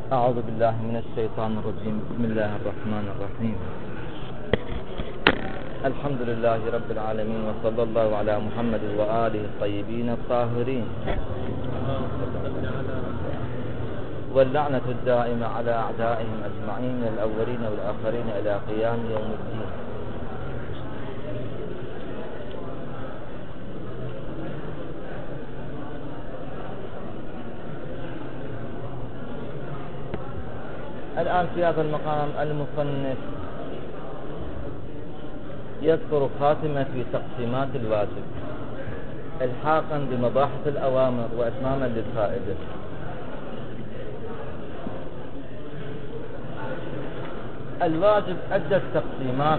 أعوذ بالله من الشيطان الرجيم. بسم الله الرحمن الرحيم. الحمد لله رب العالمين، وصلى الله على محمد وآله الطيبين الطاهرين، واللعنة الدائمة على أعدائهم أجمعين من الأولين والآخرين إلى قيام يوم الدين. الآن في هذا المقام المصنف يذكر خاتمة في تقسيمات الواجب الحاقا بمباحث الأوامر وإتماما للفائدة. الواجب عدة تقسيمات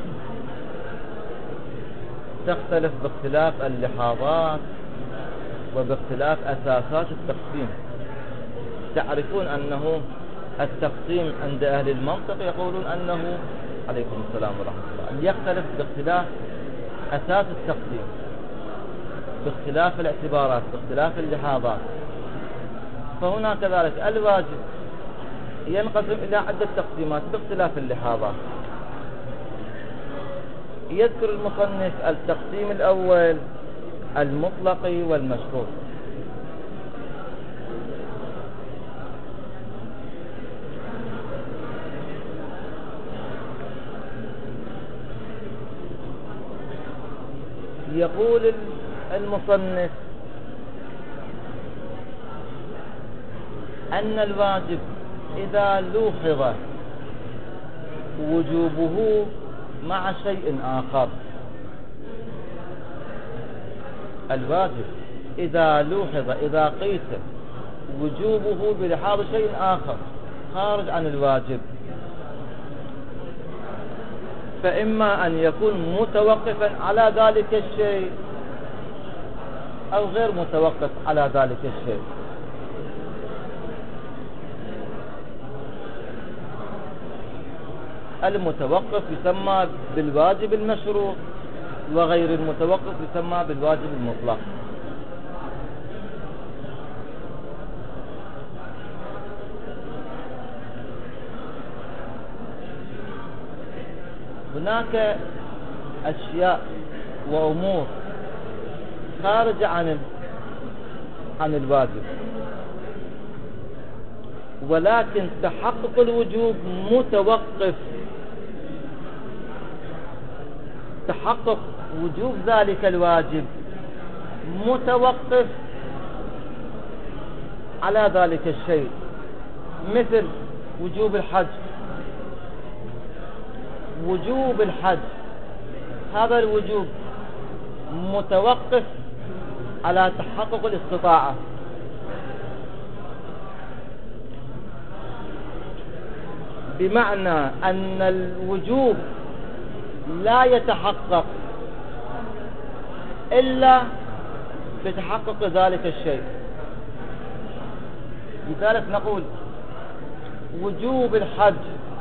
تختلف باختلاف اللحاظات وباختلاف أساسات التقسيم. تعرفون أنه التقسيم عند أهل المنطق يقولون أنه عليكم السلام ورحمة الله يختلف باختلاف أساس التقسيم، باختلاف الاعتبارات، باختلاف اللحاظات. فهنا كذلك الواجب ينقسم إلى عدة تقسيمات باختلاف اللحاظات. يذكر المصنف التقسيم الأول المطلق والمشروط. يقول المصنف أن الواجب إذا لوحظ وجوبه مع شيء آخر، الواجب إذا لوحظ إذا قيس وجوبه بلحاظ شيء آخر خارج عن الواجب، فإما أن يكون متوقفا على ذلك الشيء أو غير متوقف على ذلك الشيء. المتوقف يسمى بالواجب المشروط، وغير المتوقف يسمى بالواجب المطلق. هناك أشياء وأمور خارجة عن الواجب، ولكن تحقق الوجوب متوقف، تحقق وجوب ذلك الواجب متوقف على ذلك الشيء، مثل وجوب الحج. وجوب الحج هذا الوجوب متوقف على تحقق الاستطاعة، بمعنى أن الوجوب لا يتحقق إلا بتحقق ذلك الشيء. لذلك نقول وجوب الحج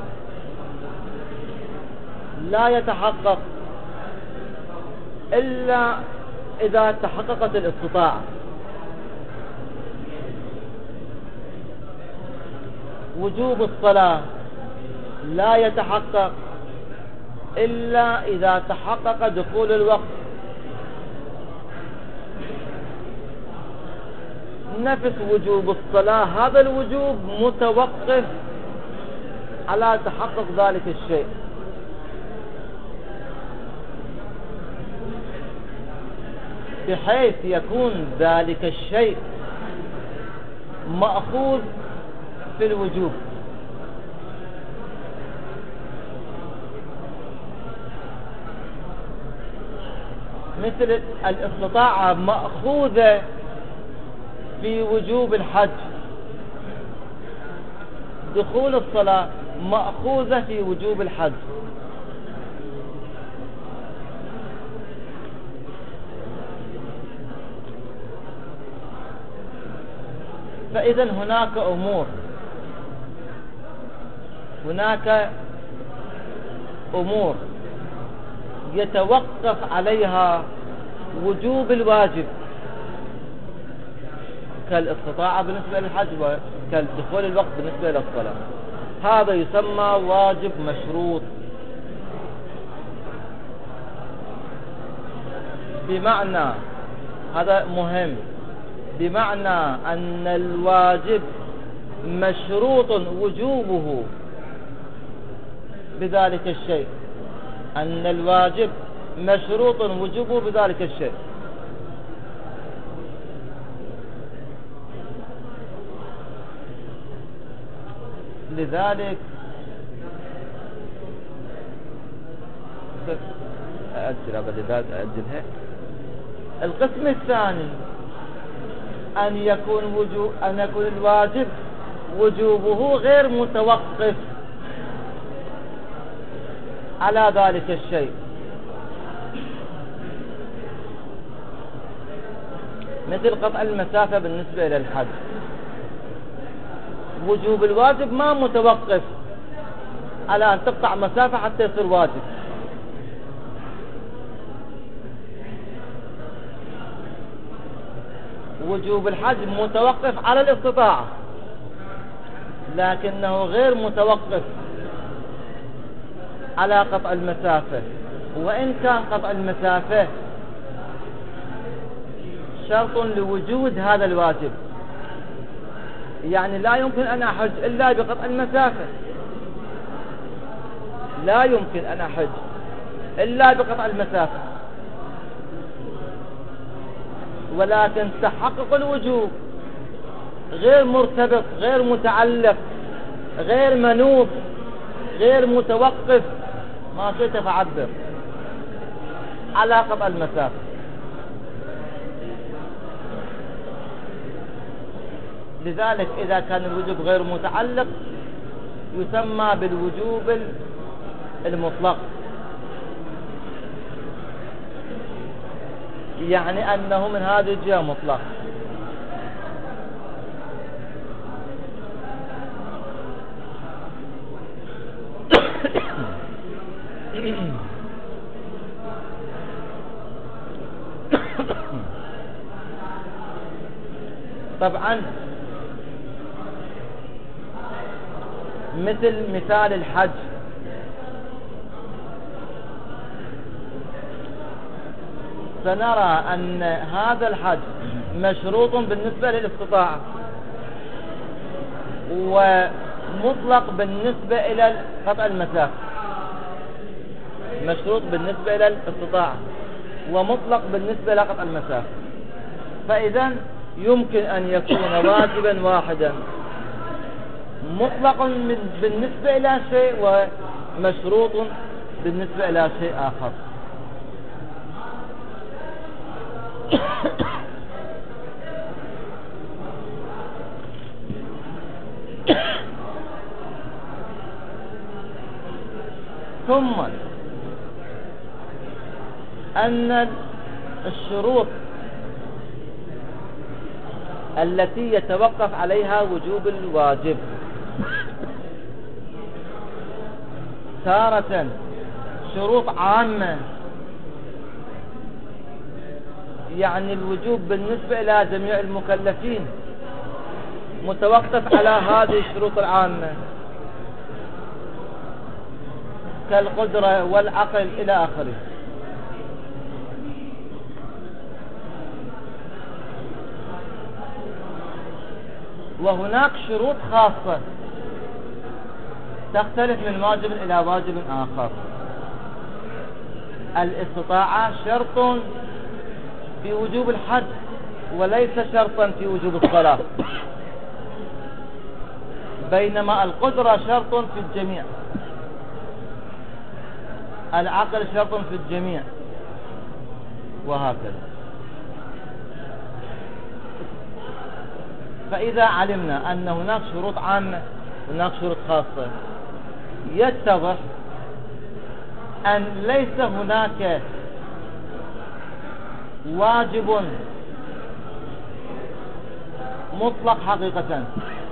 لا يتحقق إلا إذا تحققت الاستطاعة. وجوب الصلاة لا يتحقق إلا إذا تحقق دخول الوقت. نفس وجوب الصلاة هذا الوجوب متوقف على تحقق ذلك الشيء، بحيث يكون ذلك الشيء مأخوذ في الوجوب. مثل الاستطاعة مأخوذة في وجوب الحج، دخول الصلاة مأخوذة في وجوب الحج. فإذا هناك أمور يتوقف عليها وجوب الواجب، كالاستطاعة بالنسبة للحج كدخول الوقت بالنسبة إلى الصلاة، هذا يسمى واجب مشروط. بمعنى، هذا مهم، بمعنى أن الواجب مشروط وجوبه بذلك الشيء، أن الواجب مشروط وجوبه بذلك الشيء. لذلك أأجلها. القسم الثاني أن يكون الواجب وجوبه غير متوقف على ذلك الشيء، مثل قطع المسافة بالنسبة إلى الحج. وجوب الواجب ما متوقف على أن تقطع مسافة حتى يصير واجب. وجوب الحج متوقف على الاستطاعة، لكنه غير متوقف على قطع المسافة. وإن كان قطع المسافة شرط لوجود هذا الواجب، يعني لا يمكن أن أحج إلا بقطع المسافة، لا يمكن أن أحج إلا بقطع المسافة، ولكن تحقق الوجوب غير مرتبط، غير متعلق، غير منوط، غير متوقف، ما شئت فعبر، على قطع المسافة. لذلك إذا كان الوجوب غير متعلق يسمى بالوجوب المطلق، يعني أنه من هذه الجهة مطلق. طبعا مثال الحج، فنرى أن هذا الحج مشروط بالنسبة للاستطاعة ومطلق بالنسبة إلى قطع المسافة. مشروط بالنسبة إلى الاستطاعة ومطلق بالنسبة إلى قطع المسافة. فإذا يمكن أن يكون واجبا واحدا مطلق بالنسبة إلى شيء ومشروط بالنسبة إلى شيء آخر. ثم أن الشروط التي يتوقف عليها وجوب الواجب تارة شروط عامة، يعني الوجوب بالنسبة إلى جميع المكلفين متوقف على هذه الشروط العامة كالقدرة والعقل إلى آخره. وهناك شروط خاصة تختلف من واجب إلى واجب آخر. الاستطاعة شرط في وجوب الحج وليس شرطا في وجوب الصلاة، بينما القدرة شرط في الجميع، العقل شرط في الجميع، وهكذا. فإذا علمنا أن هناك شروط عامة هناك شروط خاصة، يتضح أن ليس هناك واجب مطلق حقيقة.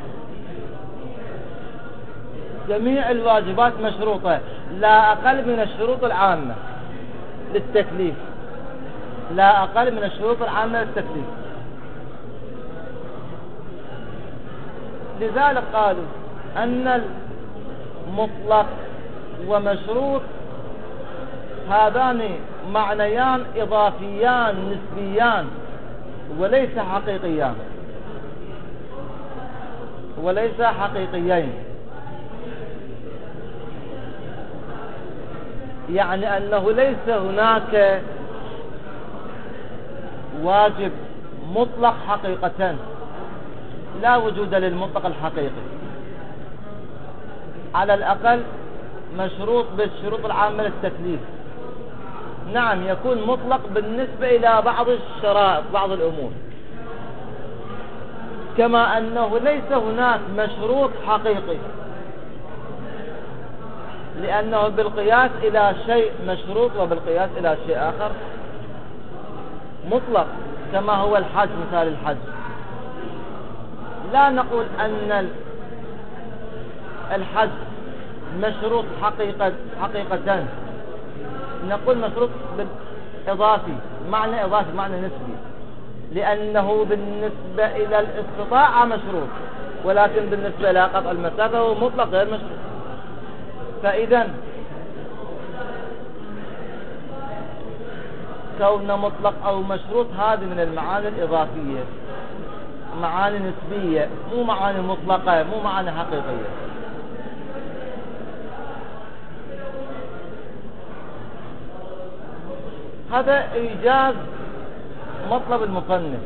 جميع الواجبات مشروطة، لا أقل من الشروط العامة للتكليف، لا أقل من الشروط العامة للتكليف. لذلك قالوا أن المطلق ومشروط هذان معنيان إضافيان نسبيان وليس حقيقيان وليس حقيقيين. يعني أنه ليس هناك واجب مطلق حقيقة، لا وجود للمطلق الحقيقي، على الأقل مشروط بالشروط العامة للتكليف. نعم يكون مطلق بالنسبة إلى بعض الشرائط بعض الأمور، كما أنه ليس هناك مشروط حقيقي، لأنه بالقياس إلى شيء مشروط وبالقياس إلى شيء آخر مطلق، كما هو الحج. مثال الحج لا نقول أن الحج مشروط حقيقة، نقول مشروط بالإضافي، معنى إضافي معنى نسبي، لأنه بالنسبة إلى الاستطاعة مشروط، ولكن بالنسبة إلى قطع المسافة هو مطلق غير مشروط. فإذا كون مطلق أو مشروط هذه من المعاني الإضافية، معاني نسبية، مو معاني مطلقة، مو معاني حقيقية. هذا إيجاز مطلب المصنف،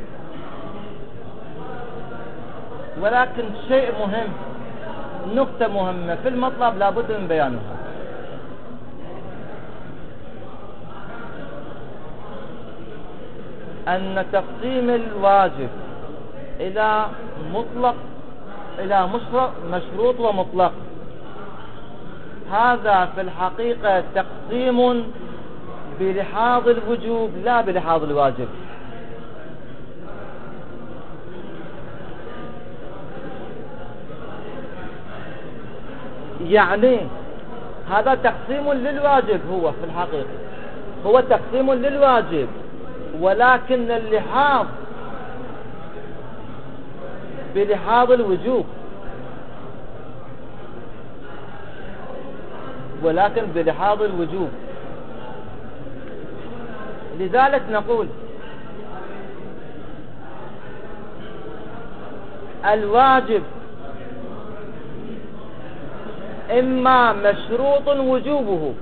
ولكن شيء مهم، نقطة مهمة في المطلب لابد من بيانها. أن تقسيم الواجب إلى مطلق إلى مشروط ومطلق، هذا في الحقيقة تقسيم بلحاظ الوجوب لا بلحاظ الواجب. يعني هذا تقسيم للواجب، هو في الحقيقة هو تقسيم للواجب، ولكن اللحاظ بلحاظ الوجوب، ولكن بلحاظ الوجوب. لذلك نقول الواجب إما مشروط وجوبه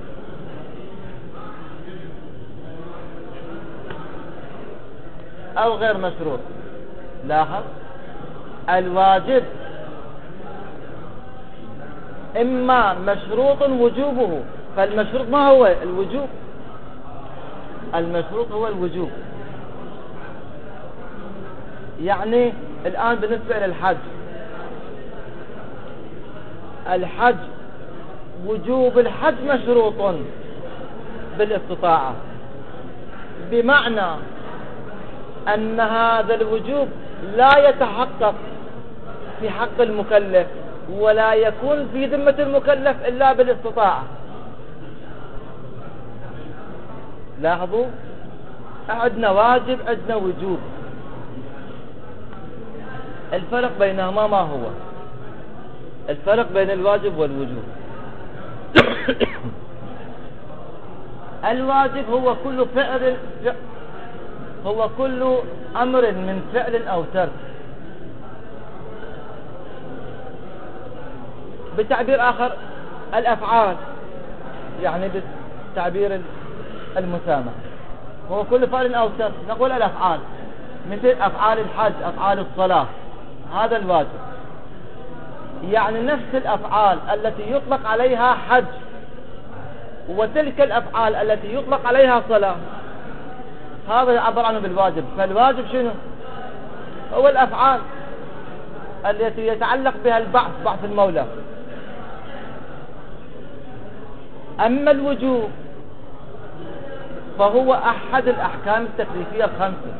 أو غير مشروط. لاحظ، الواجب إما مشروط وجوبه، فالمشروط ما هو الوجوب، المشروط هو الوجوب. يعني الآن بالنسبة للحج، الحج وجوب الحج مشروط بالاستطاعة، بمعنى أن هذا الوجوب لا يتحقق في حق المكلف ولا يكون في ذمة المكلف إلا بالاستطاعة. لاحظوا، عندنا واجب عندنا وجوب، الفرق بينهما ما هو؟ الفرق بين الواجب والوجوب الواجب هو كل فعل، هو كل أمر من فعل أو ترك. بتعبير آخر الأفعال، يعني بالتعبير المسامح هو كل فعل أو ترك. نقول الأفعال مثل أفعال الحج، أفعال الصلاة، هذا الواجب. يعني نفس الأفعال التي يطلق عليها حج وتلك الأفعال التي يطلق عليها صلاة، هذا يعبر عنه بالواجب. فالواجب شنو؟ هو الأفعال التي يتعلق بها البعث، بعث المولى. أما الوجوب فهو أحد الأحكام التكليفية الخمسة،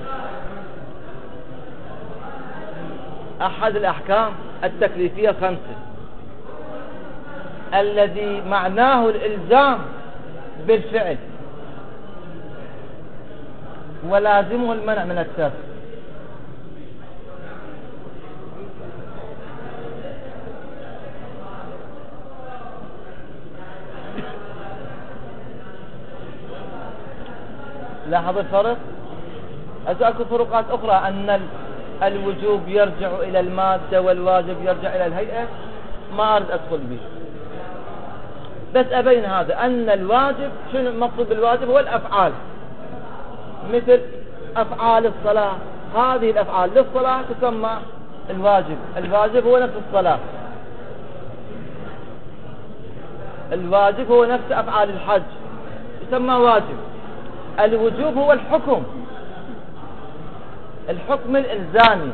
أحد الأحكام التكليفية الخمسة الذي معناه الإلزام بالفعل ولازمه المنع من الترك. لاحظ الفرق. أكو فروقات أخرى أن الوجوب يرجع إلى المادة والواجب يرجع إلى الهيئة، ما أريد أدخل به، بس أبين هذا أن الواجب، شنو المقصود بالواجب؟ هو الأفعال، مثل أفعال الصلاة، هذه الأفعال للصلاة تسمى الواجب. الواجب هو نفس الصلاة، الواجب هو نفس أفعال الحج يسمى واجب. الوجوب هو الحكم، الحكم الإلزامي،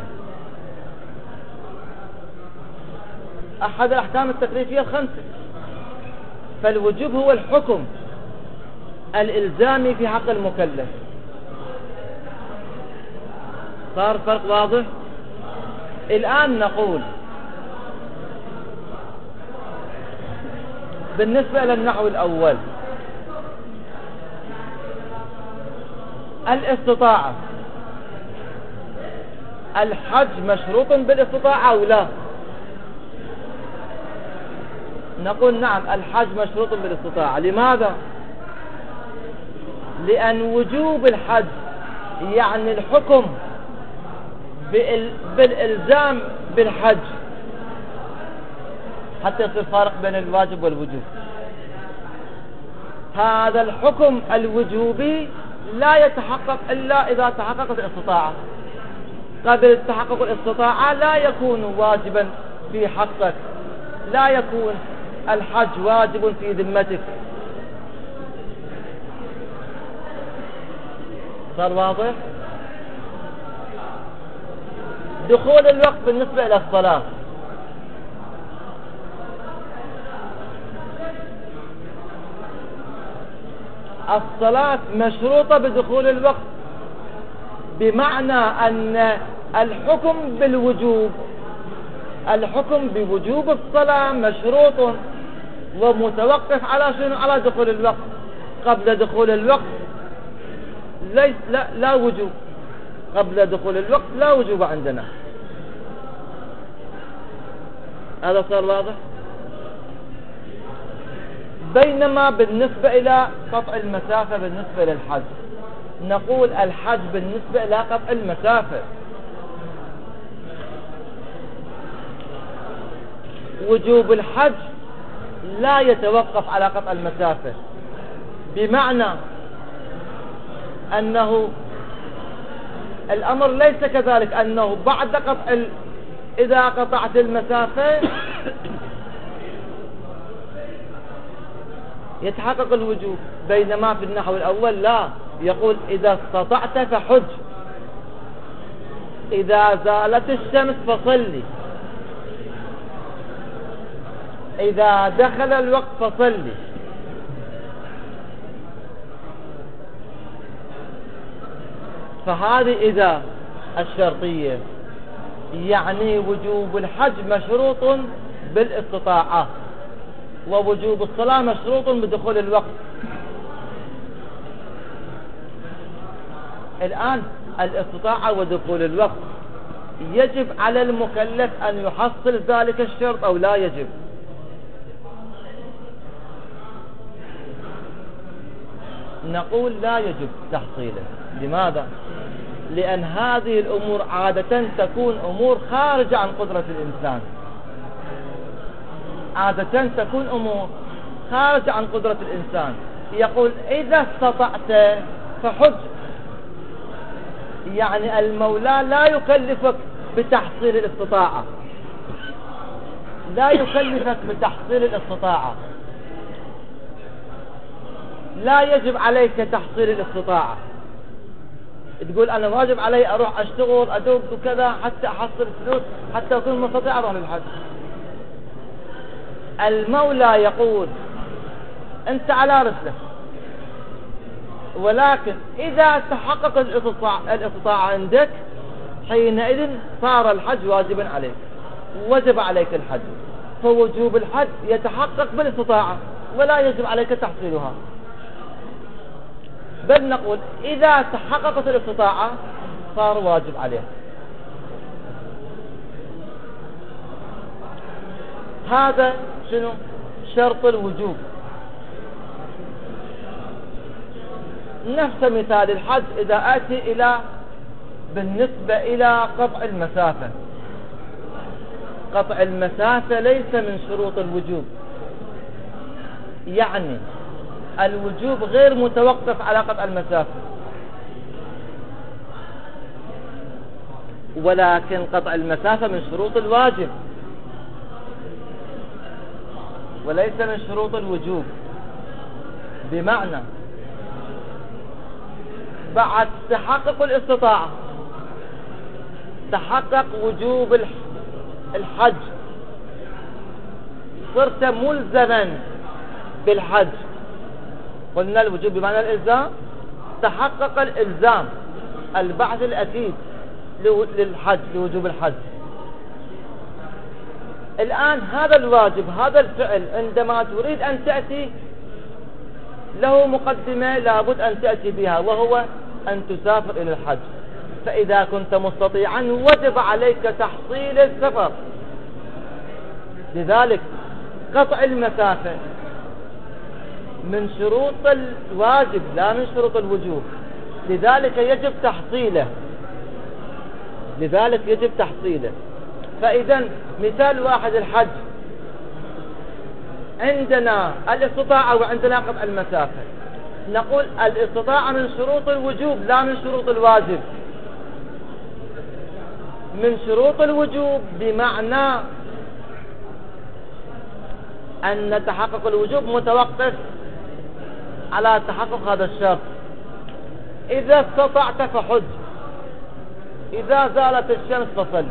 أحد الأحكام التكليفية الخمسة. فالوجوب هو الحكم الإلزامي في حق المكلف. صار فرق واضح؟ الآن نقول بالنسبة إلى النحو الأول، الاستطاعة، الحج مشروط بالاستطاعة أو لا؟ نقول نعم، الحج مشروط بالاستطاعة. لماذا؟ لأن وجوب الحج يعني الحكم بالإلزام بالحج، حتى يصير فارق بين الواجب والوجوب. هذا الحكم الوجوبي لا يتحقق إلا إذا تحققت الاستطاعة. قبل تحقق الاستطاعة لا يكون واجبا في حقك، لا يكون الحج واجب في ذمتك. صار واضح؟ دخول الوقت بالنسبة إلى الصلاة، الصلاة مشروطة بدخول الوقت، بمعنى أن الحكم بالوجوب، الحكم بوجوب الصلاة مشروط ومتوقف على شنو؟ على دخول الوقت. قبل دخول الوقت لا وجوب، قبل دخول الوقت لا وجوب عندنا. هذا صار واضح؟ بينما بالنسبة إلى قطع المسافة بالنسبة للحج، نقول الحج بالنسبة إلى قطع المسافة وجوب الحج لا يتوقف على قطع المسافة، بمعنى أنه الأمر ليس كذلك، أنه بعد قطع إذا قطعت المسافة يتحقق الوجوب. بينما في النحو الأول لا، يقول إذا استطعت فحج، إذا زالت الشمس فصلي، إذا دخل الوقت فصلي. فهذه إذا الشرطية يعني وجوب الحج مشروط بالاستطاعة، ووجوب الصلاة مشروط بدخول الوقت. الآن الاستطاعة ودخول الوقت، يجب على المكلف أن يحصل ذلك الشرط أو لا يجب؟ نقول لا يجب تحصيله. لماذا؟ لأن هذه الأمور عادة تكون أمور خارجة عن قدرة الإنسان، عادة تكون أمور خارجة عن قدرة الإنسان. يقول إذا استطعت فحج، يعني المولى لا يكلفك بتحصيل الاستطاعة، لا يكلفك بتحصيل الاستطاعة، لا يجب عليك تحصيل الاستطاعة. تقول أنا واجب علي أروح أشتغل أدوب وكذا حتى أحصل فلوس حتى أكون مستطيع أروح للحج. المولى يقول أنت على رسلك، ولكن إذا تحقق الاستطاعة عندك حينئذ صار الحج واجبا عليك، وجب عليك الحج. فوجوب الحج يتحقق بالاستطاعة ولا يجب عليك تحصيلها، بل نقول إذا تحققت الاستطاعة صار واجب عليه. هذا شنو؟ شرط الوجوب. نفس مثال الحج إذا آتي إلى بالنسبة إلى قطع المسافة. قطع المسافة ليس من شروط الوجوب، يعني الوجوب غير متوقف على قطع المسافة، ولكن قطع المسافة من شروط الواجب وليس من شروط الوجوب. بمعنى بعد تحقق الاستطاعة تحقق وجوب الحج، صرت ملزما بالحج. قلنا الوجوب بمعنى الإلزام، تحقق الإلزام البعث الأكيد للحج، لوجوب الحج. الآن هذا الواجب، هذا الفعل عندما تريد أن تأتي له مقدمة لابد أن تأتي بها، وهو أن تسافر إلى الحج. فإذا كنت مستطيعا وجب عليك تحصيل السفر. لذلك قطع المسافة من شروط الواجب لا من شروط الوجوب، لذلك يجب تحصيله. فإذا مثال واحد الحج، عندنا الاستطاعة وعندنا قطع المسافة، نقول الاستطاعة من شروط الوجوب لا من شروط الواجب. من شروط الوجوب بمعنى أن تحقق الوجوب متوقف على تحقق هذا الشرط. إذا استطعت فحج، إذا زالت الشمس فصل.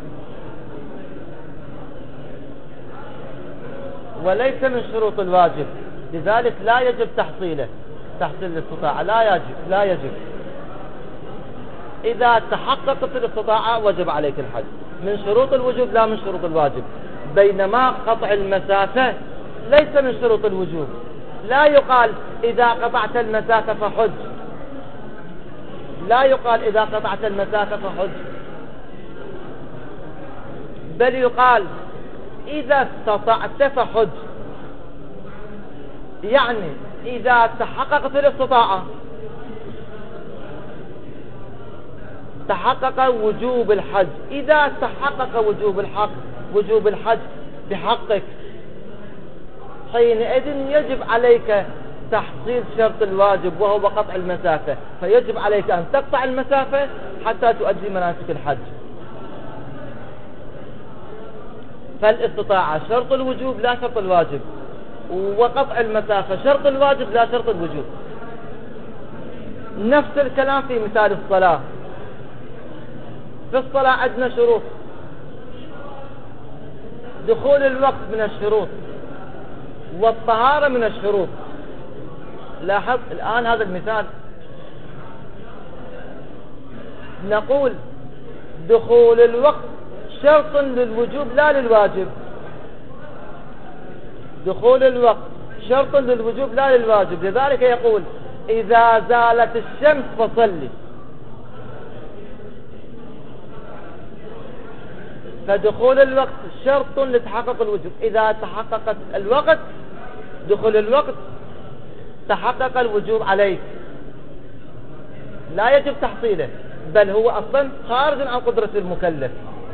وليس من شروط الواجب، لذلك لا يجب تحصيله. تحصيل الاستطاعة لا يجب. إذا تحققت الاستطاعة وجب عليك الحج. من شروط الوجوب لا من شروط الواجب. بينما قطع المسافة ليس من شروط الوجوب. لا يقال إذا قطعت المسافة فحج، لا يقال إذا قطعت المسافة فحج، بل يقال إذا استطعت فحج. يعني إذا تحققت الاستطاعة تحقق وجوب الحج. إذا تحقق وجوب الحج بحقك، حينئذ يجب عليك تحصيل شرط الواجب وهو قطع المسافة، فيجب عليك أن تقطع المسافة حتى تؤدي مناسك الحج. فالاستطاعة شرط الوجوب لا شرط الواجب، وقطع المسافة شرط الواجب لا شرط الوجوب. نفس الكلام في مثال الصلاة. في الصلاة عندنا شروط، دخول الوقت من الشروط، والطهارة من الشروط. لاحظ الآن هذا المثال، نقول دخول الوقت شرط للوجوب لا للواجب. دخول الوقت شرط للوجوب لا للواجب. لذلك يقول إذا زالت الشمس فصلي. فدخول الوقت شرط لتحقق الوجوب. إذا تحققت الوقت، دخول الوقت، تحقق الوجوب عليك، لا يجب تحصيله، بل هو أصلا خارج عن قدرة المكلف.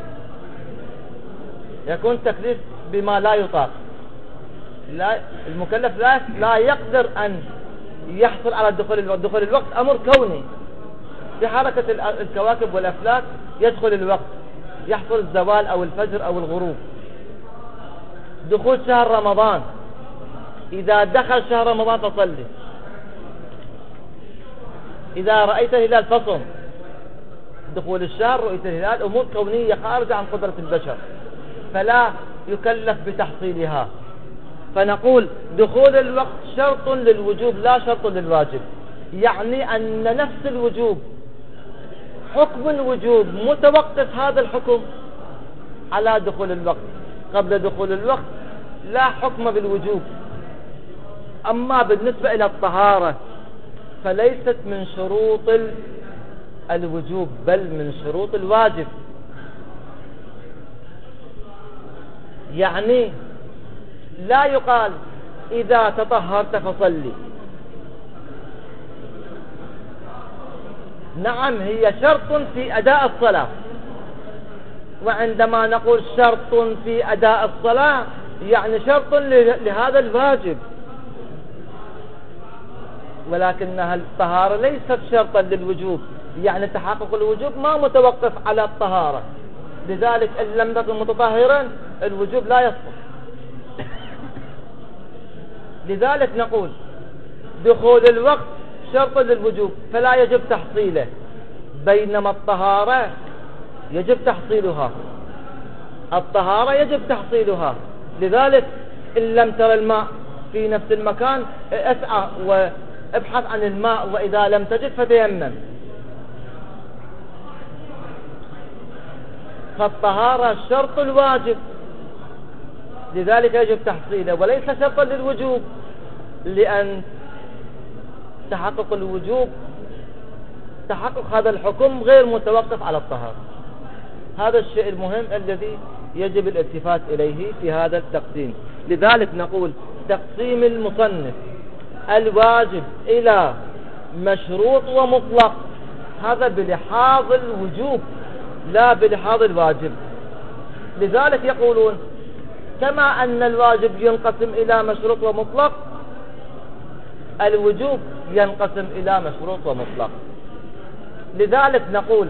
يكون تكليف بما لا يطاق. المكلف لا يقدر أن يحصل على دخول الوقت. دخول الوقت أمر كوني، بحركة الكواكب والأفلاك يدخل الوقت، يحصل الزوال أو الفجر أو الغروب. دخول شهر رمضان، إذا دخل شهر رمضان فصلي. إذا رأيت الهلال فصم. دخول الشهر، رؤية الهلال، أمور كونية خارجة عن قدرة البشر، فلا يكلف بتحصيلها. فنقول دخول الوقت شرط للوجوب لا شرط للواجب. يعني أن نفس الوجوب، حكم الوجوب متوقف هذا الحكم على دخول الوقت. قبل دخول الوقت لا حكم بالوجوب. أما بالنسبة إلى الطهارة فليست من شروط الوجوب بل من شروط الواجب. يعني لا يقال إذا تطهرت فصلي، نعم هي شرط في أداء الصلاة، وعندما نقول شرط في أداء الصلاة يعني شرط لهذا الواجب، ولكنها الطهارة ليست شرطا للوجوب، يعني تحقق الوجوب ما متوقف على الطهارة، لذلك إن لم تكن متطهرا الوجوب لا يسقط. لذلك نقول دخول الوقت شرط للوجوب فلا يجب تحصيله، بينما الطهارة يجب تحصيلها، الطهارة يجب تحصيلها. لذلك إن لم ترى الماء في نفس المكان اسعى وابحث عن الماء، وإذا لم تجد فتيمم. فالطهارة شرط الواجب، لذلك يجب تحصيله وليس شرطا للوجوب، لأن تحقق الوجوب تحقق هذا الحكم غير متوقف على الطهارة. هذا الشيء المهم الذي يجب الالتفات إليه في هذا التقسيم. لذلك نقول تقسيم المصنف الواجب إلى مشروط ومطلق هذا بلحاظ الوجوب لا بلحاظ الواجب. لذلك يقولون كما أن الواجب ينقسم إلى مشروط ومطلق، الوجوب ينقسم إلى مشروط ومطلق. لذلك نقول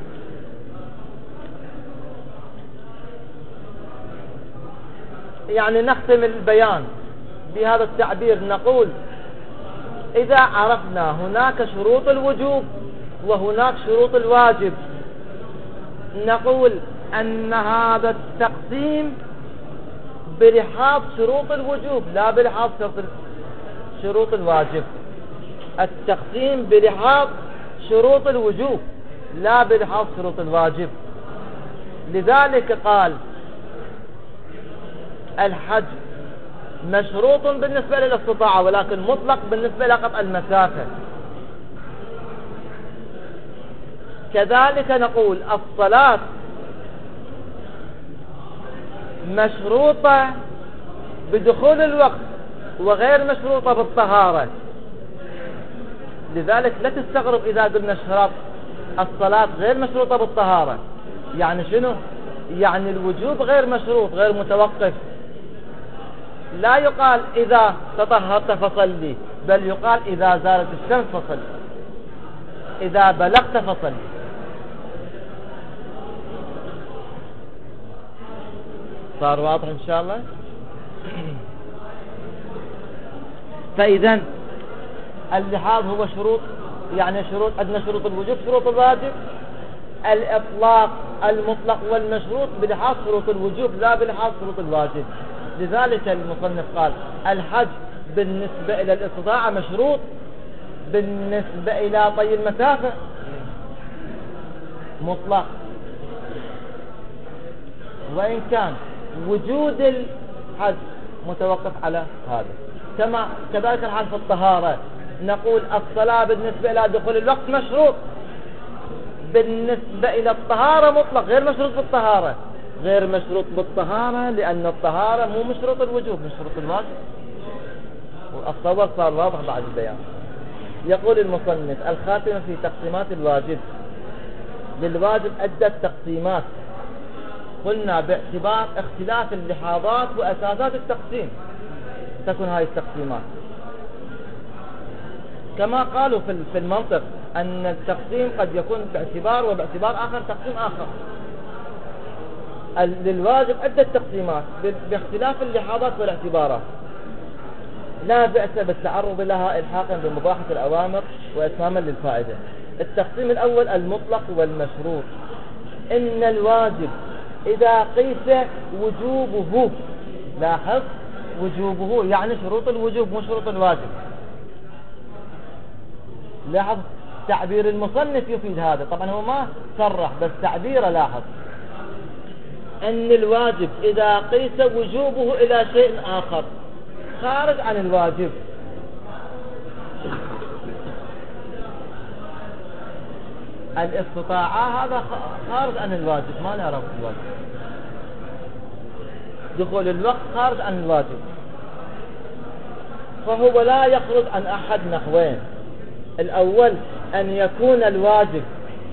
يعني نختم البيان بهذا التعبير، نقول إذا عرفنا هناك شروط الوجوب وهناك شروط الواجب، نقول أن هذا التقسيم بلحاظ شروط الوجوب لا بلحاظ شروط الواجب. التقسيم بلحاظ شروط الوجوب لا بلحاظ شروط الواجب. لذلك قال الحج مشروط بالنسبة للاستطاعة ولكن مطلق بالنسبة لقطع المسافة. كذلك نقول الصلاة مشروطة بدخول الوقت وغير مشروطة بالطهارة. لذلك لا تستغرب إذا قلنا الشرط الصلاة غير مشروطة بالطهارة. يعني شنو؟ يعني الوجوب غير مشروط غير متوقف. لا يقال إذا تطهرت فصلي، بل يقال إذا زالت الشمس فصلي، إذا بلغت فصلي. صار واضح إن شاء الله؟ فإذا اللحاظ هو شروط، يعني شروط عندنا شروط الوجوب شروط الواجب. الإطلاق المطلق والمشروط بلحاظ شروط الوجوب لا بلحاظ شروط الواجب. لذلك المصنف قال الحج بالنسبة إلى الاستطاعة مشروط، بالنسبة إلى طي المسافة مطلق، وإن كان وجود الحج متوقف على هذا. كذلك الحال في الطهارة، نقول الصلاة بالنسبة إلى دخول الوقت مشروط، بالنسبة إلى الطهارة مطلق غير مشروط بالطهارة، غير مشروط بالطهارة لأن الطهارة مو مشروط الوجوب مشروط الواجب. والصور صار واضح بعد البيان. يقول المصنف الخاتمة في تقسيمات الواجب. للواجب عدة تقسيمات، قلنا باعتبار اختلاف اللحاظات وأساسات التقسيم تكون هاي التقسيمات. كما قالوا في المنطق أن التقسيم قد يكون باعتبار وباعتبار آخر تقسيم آخر. للواجب عدة تقسيمات باختلاف اللحاظات والاعتبارات، لا بأس بالتعرض لها إلحاقا بمباحث الأوامر وإتماما للفائدة. التقسيم الأول المطلق والمشروط. إن الواجب إذا قيس وجوبه، لاحظ وجوبه يعني شروط الوجوب مو شروط الواجب. لاحظ تعبير المصنف يفيد هذا، طبعا هو ما صرح بس تعبيره لاحظ. أن الواجب إذا قيس وجوبه إلى شيء آخر خارج عن الواجب، الاستطاعة هذا خارج عن الواجب ما نعرف الواجب. دخول الوقت خارج عن الواجب، فهو لا يخرج عن أحد نحوين. الأول أن يكون الواجب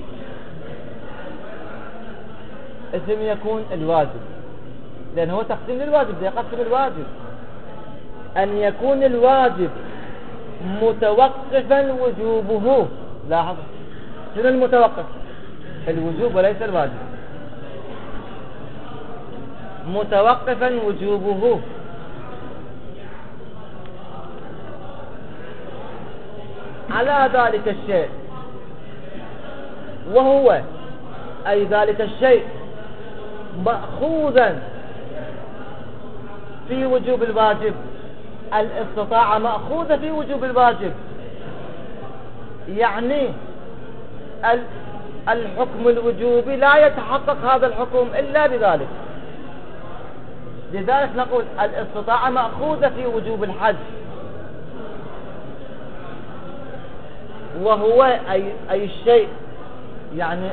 اسم يكون الواجب، لأن هو تقسيم للواجب، ده يقسم الواجب. أن يكون الواجب متوقفا وجوبه. لاحظ شنو المتوقف؟ الوجوب وليس الواجب. متوقفا وجوبه على ذلك الشيء، وهو أي ذلك الشيء مأخوذا في وجوب الواجب. الاستطاعة مأخوذة في وجوب الواجب، يعني الحكم الوجوبي لا يتحقق هذا الحكم إلا بذلك. لذلك نقول الاستطاعة مأخوذة في وجوب الحج، وهو أي الشيء، يعني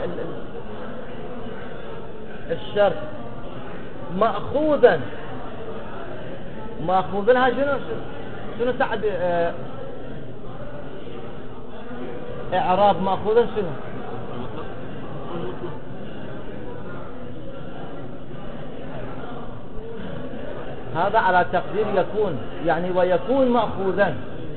الشرط مأخوذا لها شنو سعد إعراب مأخوذا شنو؟ هذا على تقدير يكون، يعني ويكون مأخوذا.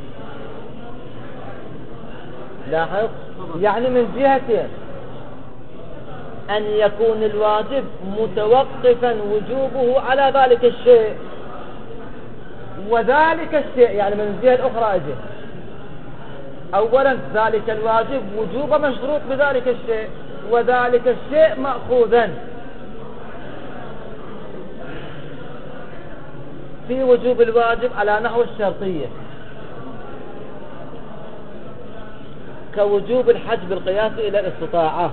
لاحظ، يعني من جهتين: أن يكون الواجب متوقفا وجوبه على ذلك الشيء، وذلك الشيء يعني من الجهة الأخرى أجل. أولا ذلك الواجب وجوب مشروط بذلك الشيء، وذلك الشيء مأخوذا في وجوب الواجب على نحو الشرطية، كوجوب الحج بالقياس إلى الاستطاعة،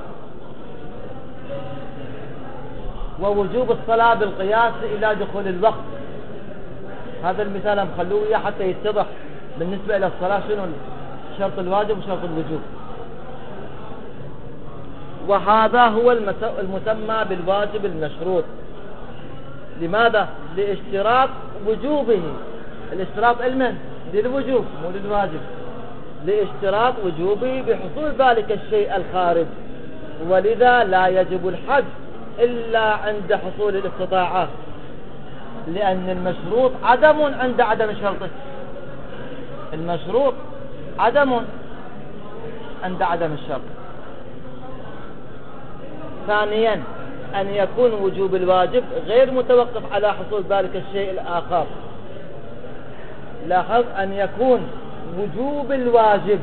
ووجوب الصلاة بالقياس إلى دخول الوقت. هذا المثال مخلوه حتى يتضح بالنسبة إلى الصلاة شنو شرط الواجب وشرط الوجوب. وهذا هو المسمى بالواجب المشروط. لماذا؟ لاشتراط وجوبه. الاشتراط المن للوجوب مو للواجب، لاشتراط وجوبه بحصول ذلك الشيء الخارج. ولذا لا يجب الحج إلا عند حصول الاستطاعة، لأن المشروط عدم عند عدم شرطه. المشروط عدم عند عدم الشرط. ثانيا أن يكون وجوب الواجب غير متوقف على حصول ذلك الشيء الآخر. لاحظ، أن يكون وجوب الواجب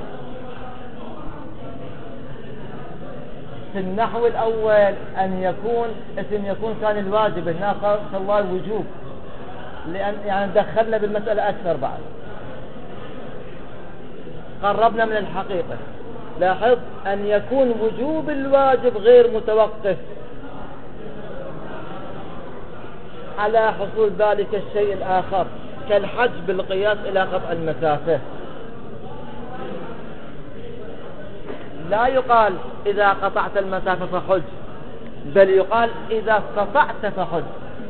في النحو الأول أن يكون اسم يكون كان الواجب، هنا قال الله الوجوب، لأن يعني دخلنا بالمسألة أكثر بعد، قربنا من الحقيقة. لاحظ، أن يكون وجوب الواجب غير متوقف على حصول ذلك الشيء الآخر، كالحج بالقياس إلى قطع المسافة. لا يقال إذا قطعت المسافة فحج، بل يقال إذا استطعت فحج.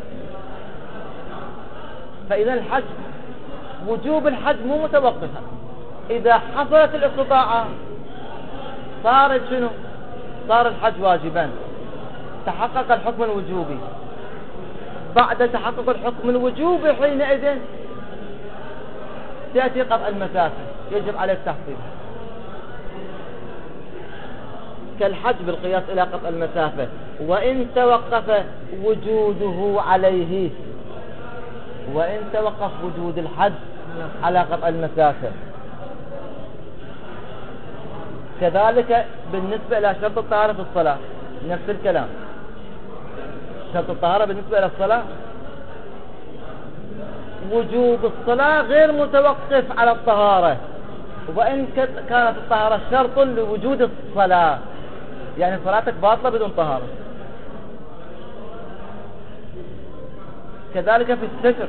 فإذا الحج وجوب الحج مو متوقفا، إذا حصلت الاستطاعة صارت شنو؟ صار الحج واجبا، تحقق الحكم الوجوبي. بعد تحقق الحكم الوجوبي حينئذ تأتي قطع المسافة، يجب عليه التحصيل، كالحج بالقياس إلى قطع المسافة، وإن توقف وجوده عليه، وإن توقف وجود الحج على قطع المسافة. كذلك بالنسبة إلى شرط الطهارة في الصلاة نفس الكلام. شرط الطهارة بالنسبة إلى الصلاة وجوب الصلاة غير متوقف على الطهارة، وإن كانت الطهارة شرط لوجود الصلاة، يعني صلاتك باطلة بدون طهارة. كذلك في الستر،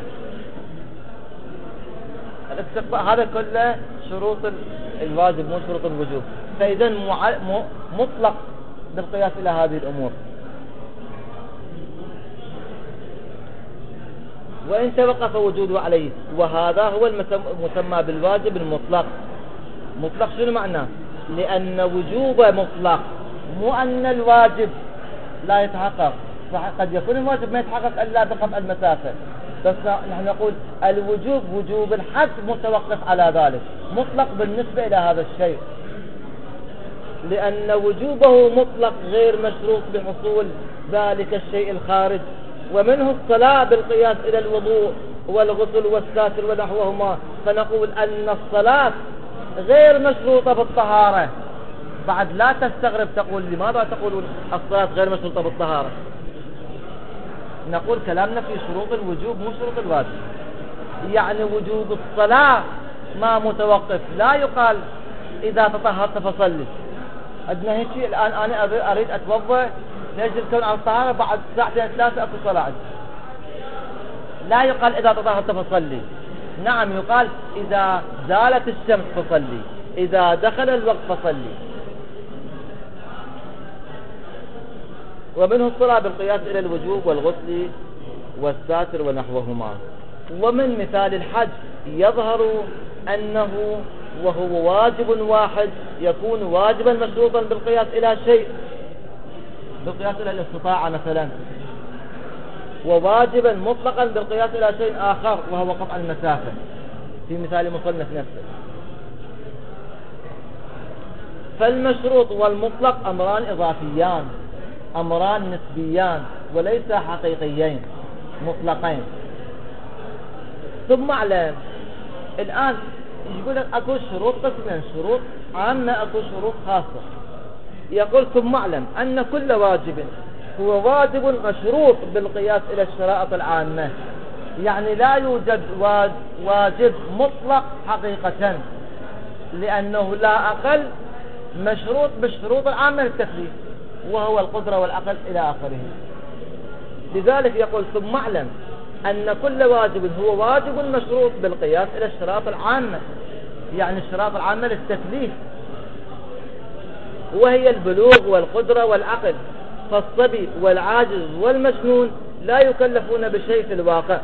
الاستقباء، هذا كله شروط الواجب مو شروط الوجوب. فإذا مطلق بالقياس إلى هذه الأمور. وإن توقف وجوده عليه، وهذا هو المسمى بالواجب المطلق. مطلق شنو معناه؟ لأن وجوبه مطلق، مو أن الواجب لا يتحقق. قد يكون الواجب ما يتحقق إلا بقطع المسافة، بس نحن نقول الوجوب وجوب الحد متوقف على ذلك، مطلق بالنسبة إلى هذا الشيء، لأن وجوبه مطلق غير مشروط بحصول ذلك الشيء الخارج. ومنه الصلاة بالقياس إلى الوضوء والغسل والساتر ونحوهما، فنقول أن الصلاة غير مشروطة بالطهارة. بعد لا تستغرب تقول لماذا تقولون الصلاة غير مشروطة بالطهارة؟ نقول كلامنا في شروط الوجوب مو شروط الواجب. يعني وجوب الصلاة ما متوقف، لا يقال إذا تطهرت فصلي. عندنا هيك الآن أنا أريد أتوضأ لأجل الكون على الطهارة، بعد ساعتين ثلاثة أكو صلاة. لا يقال إذا تطهرت فصلي، نعم يقال إذا زالت الشمس فصلي، إذا دخل الوقت فصلي. ومنه الصلاة بالقياس إلى الوجوب والغسل والساتر ونحوهما. ومن مثال الحج يظهر أنه وهو واجب واحد يكون واجبا مشروطا بالقياس إلى شيء، بالقياس إلى الاستطاعة مثلا، وواجبا مطلقا بالقياس إلى شيء آخر وهو قطع المسافة في مثال مصنف نفسه. فالمشروط والمطلق أمران إضافيان، أمران نسبيان وليس حقيقيين مطلقين. ثم اعلم الآن يقول لك أكو شروط قسمين، شروط عامة أكو شروط خاصة. يقول ثم اعلم أن كل واجب هو واجب مشروط بالقياس إلى الشرائط العامة. يعني لا يوجد واجب مطلق حقيقة، لأنه لا أقل مشروط بالشروط العامة للتكليف، وهو القدرة والعقل إلى آخره. لذلك يقول ثم اعلم أن كل واجب هو واجب مشروط بالقياس إلى الشرائط العامة، يعني الشرائط العامة للتكليف، وهي البلوغ والقدرة والعقل. فالصبي والعاجز والمجنون لا يكلفون بشيء في الواقع.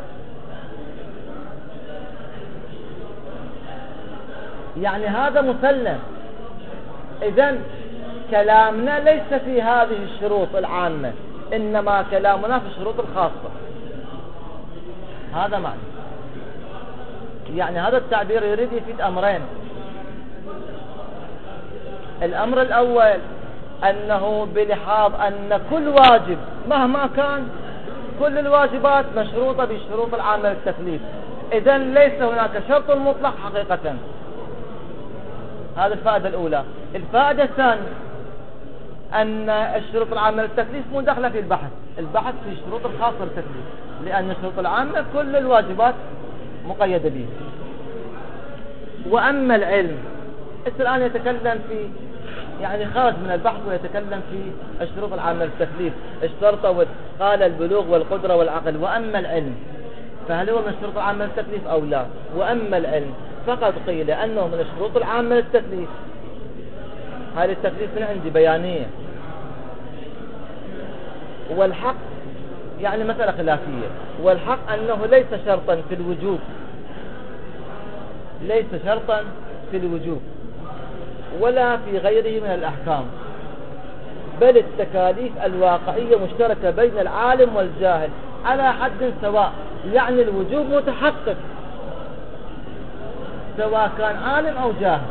يعني هذا مسلم. إذن كلامنا ليس في هذه الشروط العامة، إنما كلامنا في الشروط الخاصة. هذا معنى، يعني هذا التعبير يريد يفيد أمرين. الأمر الأول أنه بلحاظ أن كل واجب مهما كان، كل الواجبات مشروطة بالشروط العامة للتكليف، إذن ليس هناك شرط مطلق حقيقة. هذه الفائدة الأولى. الفائدة الثانية أن الشروط العامة للتكليف مو داخلة في البحث في الشروط الخاصة للتكليف، لأن الشروط العامة كل الواجبات مقيدة به. وأما العلم الآن يتكلم في، يعني خرج من البحث ويتكلم في الشروط العامة للتكليف، اشترط قال البلوغ والقدرة والعقل. وأما العلم فهل هو من الشروط العامة للتكليف أو لا؟ وأما العلم فقد قيل أنه من الشروط العامة للتكليف. هذه التكليف من عندي بيانية، والحق يعني مسألة خلافية. والحق أنه ليس شرطا في الوجوب، ليس شرطا في الوجوب ولا في غيره من الأحكام، بل التكاليف الواقعية مشتركة بين العالم والجاهل على حد سواء. يعني الوجوب متحقق سواء كان عالم أو جاهل.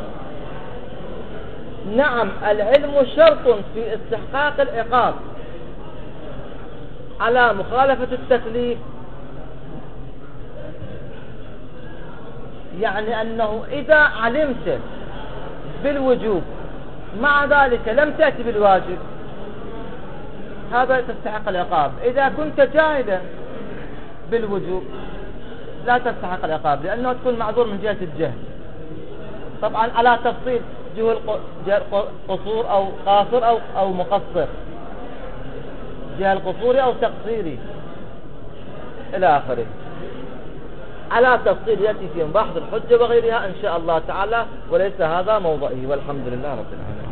نعم العلم شرط في استحقاق العقاب على مخالفة التكليف، يعني أنه إذا علمت بالوجوب مع ذلك لم تأتي بالواجب هذا تستحق العقاب. إذا كنت جاهلا بالوجوب لا تستحق العقاب، لأنه تكون معذور من جهة الجهل. طبعا على تفصيل جهل قصور أو قاصر أو مقصر، جهل قصوري أو تقصيري إلى آخره، على تفصيل يأتي في بحث الحجة وغيرها إن شاء الله تعالى، وليس هذا موضعه. والحمد لله رب العالمين.